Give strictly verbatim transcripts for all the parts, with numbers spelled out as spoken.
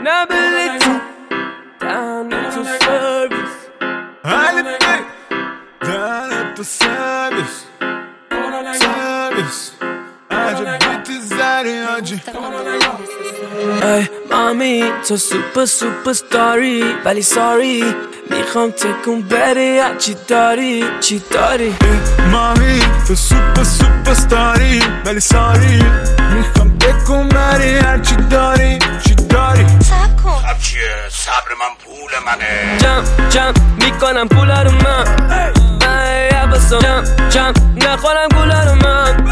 نه بلی تو دهنه تو سرویس حالی بی دهنه تو سرویس سرویس عجب بیتی زری آجی. ای مامی تو سوپر سوپر ستاری ولی ساری میخوام تکون بری چی داری چی داری. مامی تو سوپر سوپر ستاری ولی ساری میخوام تکون بری چی داری چی داری. صبر کن صبر چیه؟ صبر من پول منه. جم جم میکنم پولا رو من ای عباسم جم جم نخورم گولا رو من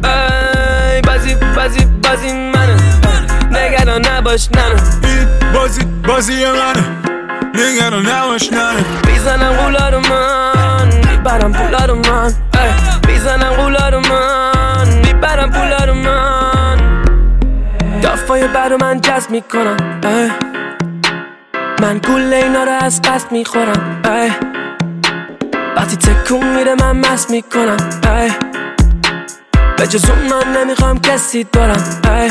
ای بازی بازی بازی منه نگران نباش ننه این بازی بازی منه نگران نباش ننه. میزنم غولا رو من میبرم پولا رو من میزنم غولا رو من میبرم پولا رو من دافای برو من جذب میکنم ای. من گول اینا رو از قصد میخورم ای. وقتی تکون میره من مست میکنم ای. به جز اون من نمیخوام کسی دارم ای.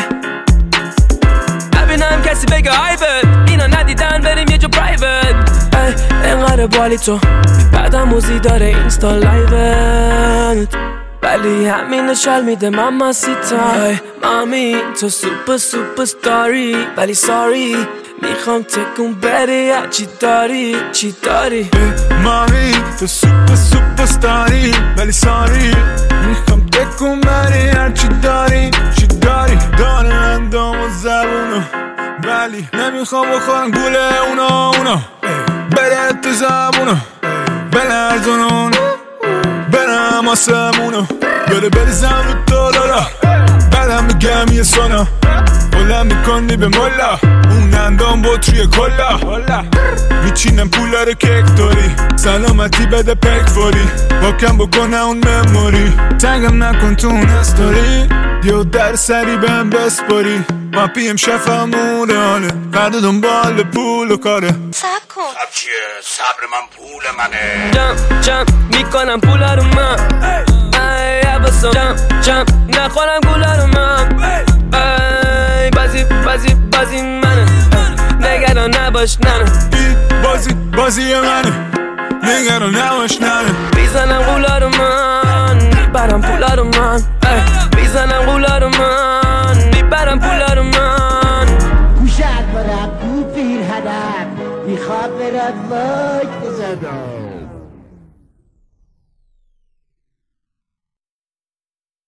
ببینم کسی بگه هایبت اینا ندیدن بریم یه جو پرایوت ای. انقدر بالی تو بعدم موزی داره اینستا لایوت ولی همین شال میده ماما سیتا ای. مامی تو سوپر سوپر ستاری ولی ساری میخوام تکون بری چی داری چی داری. مامی تو سوپر سوپر ستاری ولی ساری میخوام تکون بری چی داری چی داری. داره اندام و زبونو ولی نمیخوام بخورم گوله اونا اونا بره تو زبونو بلرزونو برم آسمونو بره بریزم رو تو لالا بعدم میگم یه سونا بلند میکنی به ملا اون اندام بطری کلا میچینم پولا رو کک داری سلامتی بده پک فوری واکم بکنه اون مموری تنگم نکن تو اون استوری یه در سری بهم بسپاری ما پیم شفمون حاله فرد دنبال پول و کاره. صبر کن صبر چیه؟ صبر من پول منه. جم جم میکنم پولا رو من ای عباسم جم جم نخورم گولا رو من ای بازی بازی بازی منه نگران نباش ننه این بازی بازی منه نگران نباش ننه. میزنم غولا رو من میبرم پولا رو من میزنم غولا رو من میبرم پولا رو من گوشت برم تو پیر هدف میخواد برد وای بزنم